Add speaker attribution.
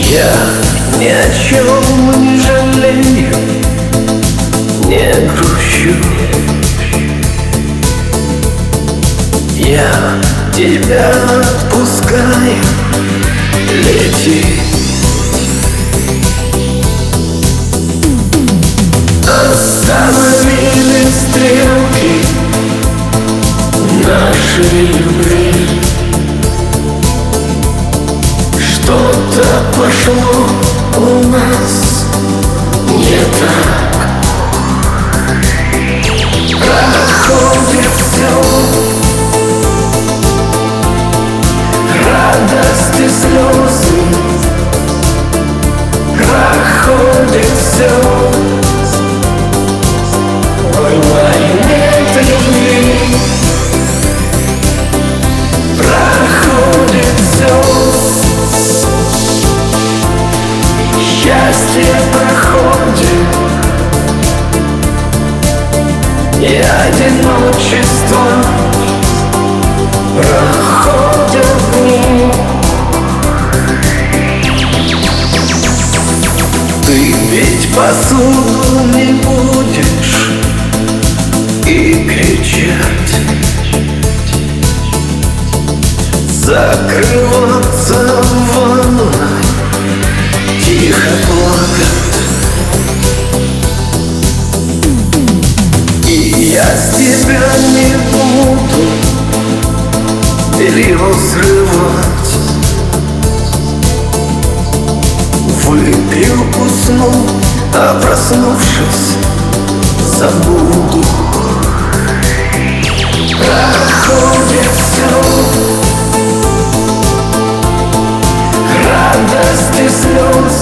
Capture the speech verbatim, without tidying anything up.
Speaker 1: Я ни о чем не жалею, не грущу. Я тебя отпускаю, лети. Остановили стрелки нашей любви. Что-то пошло у нас не так. Проходит все, радость и слезы. Проходит все, война нет любви. Проходит все, счастье проходит, и одиночество проходит дни. Ты ведь посуду не будешь и кричать, закрываться в ванной, тихо плакать. И я с тебя не буду белье срывать. Выпью, усну, а проснувшись забуду. Проходит все, радость и слезы.